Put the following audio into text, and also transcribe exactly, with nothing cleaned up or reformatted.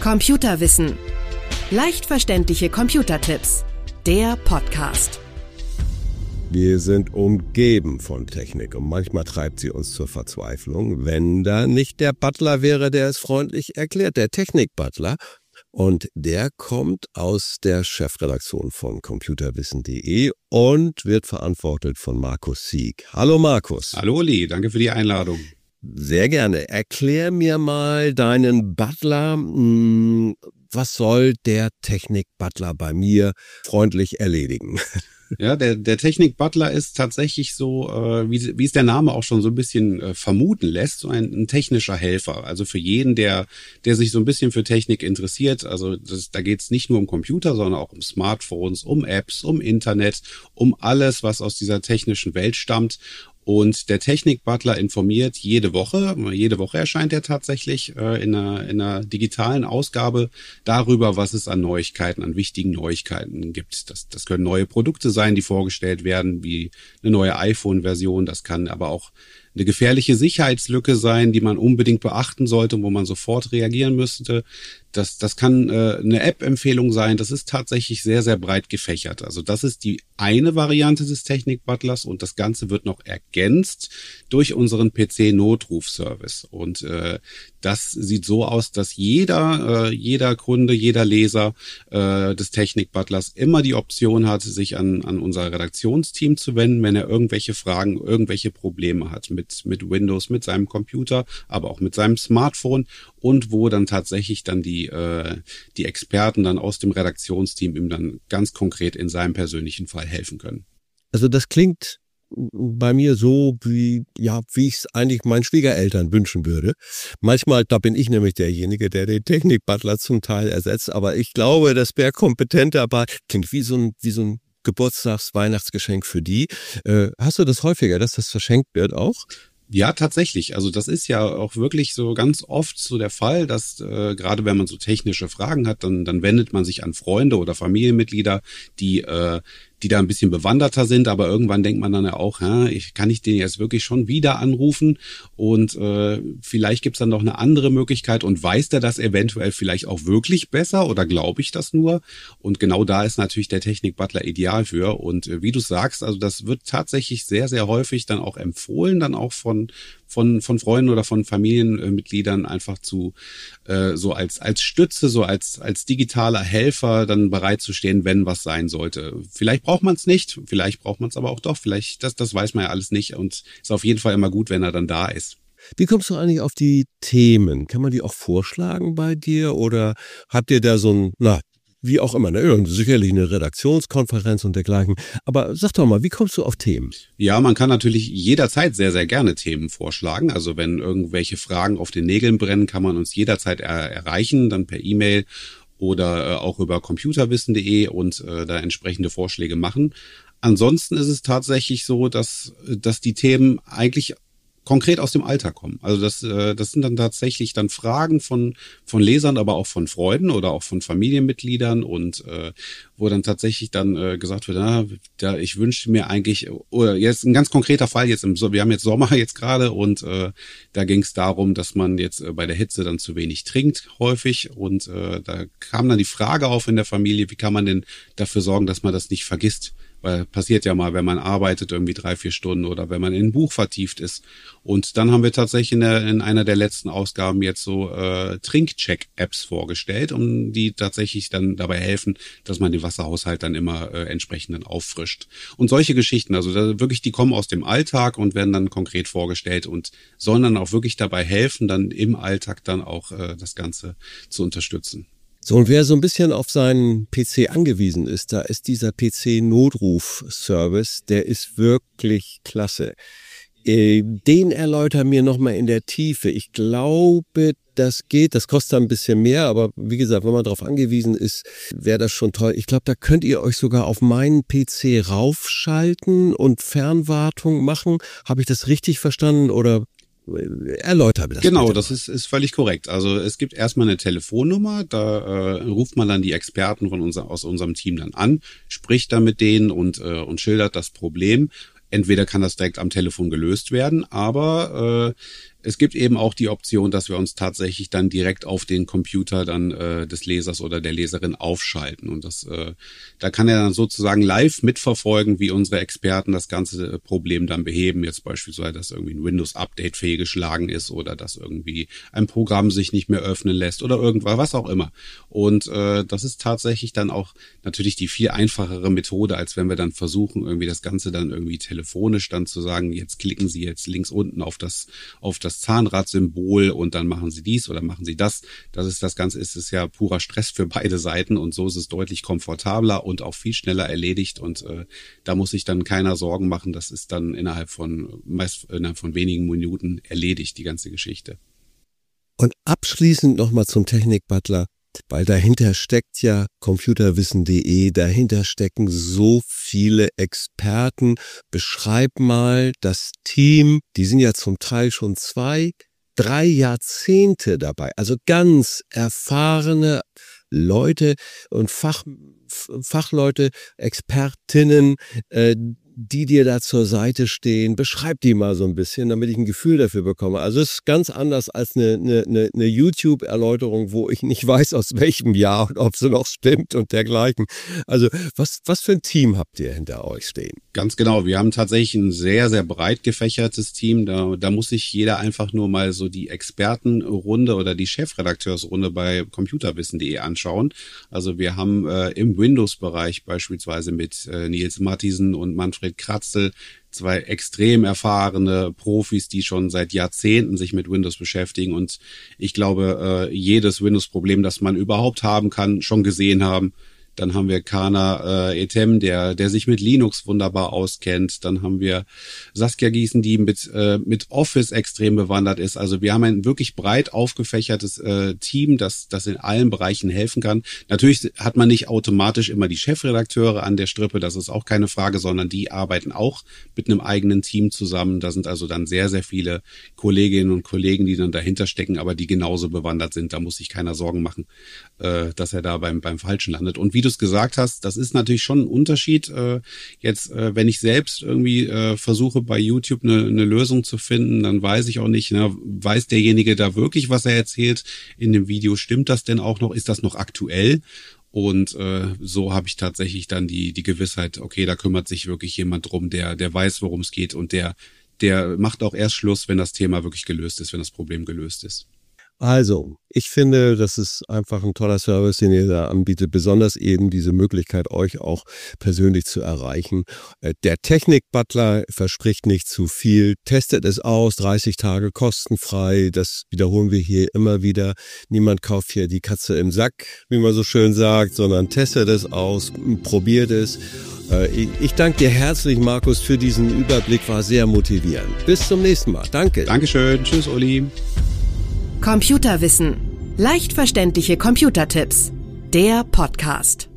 Computerwissen. Leicht verständliche Computertipps. Der Podcast. Wir sind umgeben von Technik und manchmal treibt sie uns zur Verzweiflung, wenn da nicht der Butler wäre, der es freundlich erklärt, der Technik-Butler. Und der kommt aus der Chefredaktion von computerwissen punkt de und wird verantwortet von Markus Sieg. Hallo Markus. Hallo Uli, danke für die Einladung. Sehr gerne. Erklär mir mal deinen Butler. Was soll der Technik-Butler bei mir freundlich erledigen? Ja, der, der Technik-Butler ist tatsächlich so, äh, wie, wie es der Name auch schon so ein bisschen äh, vermuten lässt, so ein, ein technischer Helfer. Also für jeden, der der sich so ein bisschen für Technik interessiert. Also das, da geht es nicht nur um Computer, sondern auch um Smartphones, um Apps, um Internet, um alles, was aus dieser technischen Welt stammt. Und der Technik-Butler informiert jede Woche, jede Woche erscheint er tatsächlich äh, in, einer, in einer digitalen Ausgabe darüber, was es an Neuigkeiten, an wichtigen Neuigkeiten gibt. Das, das können neue Produkte sein, die vorgestellt werden, wie eine neue iPhone-Version. Das kann aber auch eine gefährliche Sicherheitslücke sein, die man unbedingt beachten sollte, wo man sofort reagieren müsste. Das, das kann äh, eine App-Empfehlung sein. Das ist tatsächlich sehr, sehr breit gefächert. Also das ist die eine Variante des Technik-Butlers und das Ganze wird noch ergänzt durch unseren P C-Notruf-Service. Und äh, das sieht so aus, dass jeder, äh, jeder Kunde, jeder Leser äh, des Technik-Butlers immer die Option hat, sich an, an unser Redaktionsteam zu wenden, wenn er irgendwelche Fragen, irgendwelche Probleme hat mit, mit Windows, mit seinem Computer, aber auch mit seinem Smartphone und wo dann tatsächlich dann die, äh, die Experten dann aus dem Redaktionsteam ihm dann ganz konkret in seinem persönlichen Fall helfen können. Also das klingt bei mir so, wie ja, wie ich es eigentlich meinen Schwiegereltern wünschen würde. Manchmal, da bin ich nämlich derjenige, der den Technik-Butler zum Teil ersetzt, aber ich glaube, das wäre kompetenter, aber klingt wie so ein, wie so ein Geburtstags-Weihnachtsgeschenk für die. Äh, hast du das häufiger, dass das verschenkt wird auch? Ja, tatsächlich. Also das ist ja auch wirklich so ganz oft so der Fall, dass äh, gerade wenn man so technische Fragen hat, dann dann wendet man sich an Freunde oder Familienmitglieder, die äh, die da ein bisschen bewanderter sind, aber irgendwann denkt man dann ja auch, ja, ich kann ich den jetzt wirklich schon wieder anrufen und äh, vielleicht gibt's dann noch eine andere Möglichkeit und weiß der das eventuell vielleicht auch wirklich besser oder glaube ich das nur? Und genau da ist natürlich der Technik-Butler ideal für und äh, wie du sagst, also das wird tatsächlich sehr, sehr häufig dann auch empfohlen, dann auch von von von Freunden oder von Familienmitgliedern einfach zu äh, so als als Stütze, so als als digitaler Helfer dann bereitzustehen, wenn was sein sollte. Vielleicht braucht man es nicht, vielleicht braucht man es aber auch doch, vielleicht das das weiß man ja alles nicht und ist auf jeden Fall immer gut, wenn er dann da ist. Wie kommst du eigentlich auf die Themen? Kann man die auch vorschlagen bei dir oder habt ihr da so ein, na, wie auch immer, ne? Sicherlich eine Redaktionskonferenz und dergleichen. Aber sag doch mal, wie kommst du auf Themen? Ja, man kann natürlich jederzeit sehr, sehr gerne Themen vorschlagen. Also wenn irgendwelche Fragen auf den Nägeln brennen, kann man uns jederzeit er- erreichen, dann per E-Mail oder äh, auch über computerwissen punkt de und äh, da entsprechende Vorschläge machen. Ansonsten ist es tatsächlich so, dass, dass die Themen eigentlich konkret aus dem Alltag kommen. Also das, äh, das sind dann tatsächlich dann Fragen von von Lesern, aber auch von Freunden oder auch von Familienmitgliedern und äh, wo dann tatsächlich dann äh, gesagt wird, na, da ich wünsche mir eigentlich, oder jetzt ein ganz konkreter Fall jetzt im, wir haben jetzt Sommer jetzt gerade und äh, da ging es darum, dass man jetzt äh, bei der Hitze dann zu wenig trinkt häufig und äh, da kam dann die Frage auf in der Familie, wie kann man denn dafür sorgen, dass man das nicht vergisst? Weil passiert ja mal, wenn man arbeitet irgendwie drei, vier Stunden oder wenn man in ein Buch vertieft ist. Und dann haben wir tatsächlich in, der, in einer der letzten Ausgaben jetzt so äh, Trinkcheck-Apps vorgestellt, um die tatsächlich dann dabei helfen, dass man den Wasserhaushalt dann immer äh, entsprechend dann auffrischt. Und solche Geschichten, also da wirklich, die kommen aus dem Alltag und werden dann konkret vorgestellt und sollen dann auch wirklich dabei helfen, dann im Alltag dann auch äh, das Ganze zu unterstützen. So, und wer so ein bisschen auf seinen P C angewiesen ist, da ist dieser P C-Notruf-Service, der ist wirklich klasse. Äh, den erläuter mir nochmal in der Tiefe. Ich glaube, das geht, das kostet ein bisschen mehr, aber wie gesagt, wenn man darauf angewiesen ist, wäre das schon toll. Ich glaube, da könnt ihr euch sogar auf meinen P C raufschalten und Fernwartung machen. Habe ich das richtig verstanden oder erläuter das. Genau, bitte. das ist, ist völlig korrekt. Also es gibt erstmal eine Telefonnummer, da äh, ruft man dann die Experten von unser, aus unserem Team dann an, spricht dann mit denen und, äh, und schildert das Problem. Entweder kann das direkt am Telefon gelöst werden, aber äh, es gibt eben auch die Option, dass wir uns tatsächlich dann direkt auf den Computer dann äh, des Lesers oder der Leserin aufschalten. Und das, äh, da kann er dann sozusagen live mitverfolgen, wie unsere Experten das ganze Problem dann beheben. Jetzt beispielsweise, dass irgendwie ein Windows-Update fehlgeschlagen ist oder dass irgendwie ein Programm sich nicht mehr öffnen lässt oder irgendwas, was auch immer. Und äh, das ist tatsächlich dann auch natürlich die viel einfachere Methode, als wenn wir dann versuchen, irgendwie das Ganze dann irgendwie telefonisch dann zu sagen, jetzt klicken Sie jetzt links unten auf das auf das Zahnradsymbol und dann machen Sie dies oder machen Sie das. Das ist das Ganze, ist es ja purer Stress für beide Seiten und so ist es deutlich komfortabler und auch viel schneller erledigt und äh, da muss sich dann keiner Sorgen machen. Das ist dann innerhalb von meist innerhalb von wenigen Minuten erledigt, die ganze Geschichte. Und abschließend nochmal zum Technik-Butler, weil dahinter steckt ja computerwissen punkt de, dahinter stecken so viele Experten. Beschreib mal das Team, die sind ja zum Teil schon zwei, drei Jahrzehnte dabei, also ganz erfahrene Leute und Fach, Fachleute, Expertinnen, äh, die dir da zur Seite stehen. Beschreib die mal so ein bisschen, damit ich ein Gefühl dafür bekomme. Also es ist ganz anders als eine, eine, eine YouTube-Erläuterung, wo ich nicht weiß, aus welchem Jahr und ob sie noch stimmt und dergleichen. Also was, was für ein Team habt ihr hinter euch stehen? Ganz genau. Wir haben tatsächlich ein sehr, sehr breit gefächertes Team. Da, da muss sich jeder einfach nur mal so die Expertenrunde oder die Chefredakteursrunde bei computerwissen punkt de anschauen. Also wir haben äh, im Windows-Bereich beispielsweise mit äh, Nils Matthiesen und Manfred Kratzel, zwei extrem erfahrene Profis, die schon seit Jahrzehnten sich mit Windows beschäftigen und ich glaube, äh, jedes Windows-Problem, das man überhaupt haben kann, schon gesehen haben. Dann haben wir Kana äh, Etem, der der sich mit Linux wunderbar auskennt. Dann haben wir Saskia Gießen, die mit äh, mit Office extrem bewandert ist. Also wir haben ein wirklich breit aufgefächertes äh, Team, das das in allen Bereichen helfen kann. Natürlich hat man nicht automatisch immer die Chefredakteure an der Strippe, das ist auch keine Frage, sondern die arbeiten auch mit einem eigenen Team zusammen. Da sind also dann sehr, sehr viele Kolleginnen und Kollegen, die dann dahinter stecken, aber die genauso bewandert sind. Da muss sich keiner Sorgen machen, äh, dass er da beim beim Falschen landet. Und wie du es gesagt hast, das ist natürlich schon ein Unterschied. Äh, jetzt, äh, wenn ich selbst irgendwie äh, versuche, bei YouTube eine, eine Lösung zu finden, dann weiß ich auch nicht, ne, weiß derjenige da wirklich, was er erzählt in dem Video? Stimmt das denn auch noch? Ist das noch aktuell? Und äh, so habe ich tatsächlich dann die die Gewissheit, okay, da kümmert sich wirklich jemand drum, der der weiß, worum es geht und der der macht auch erst Schluss, wenn das Thema wirklich gelöst ist, wenn das Problem gelöst ist. Also, ich finde, das ist einfach ein toller Service, den ihr da anbietet, besonders eben diese Möglichkeit, euch auch persönlich zu erreichen. Der Technik-Butler verspricht nicht zu viel, testet es aus, dreißig Tage kostenfrei, das wiederholen wir hier immer wieder. Niemand kauft hier die Katze im Sack, wie man so schön sagt, sondern testet es aus, probiert es. Ich danke dir herzlich, Markus, für diesen Überblick, war sehr motivierend. Bis zum nächsten Mal. Danke. Dankeschön. Tschüss, Uli. Computerwissen. Leicht verständliche Computertipps. Der Podcast.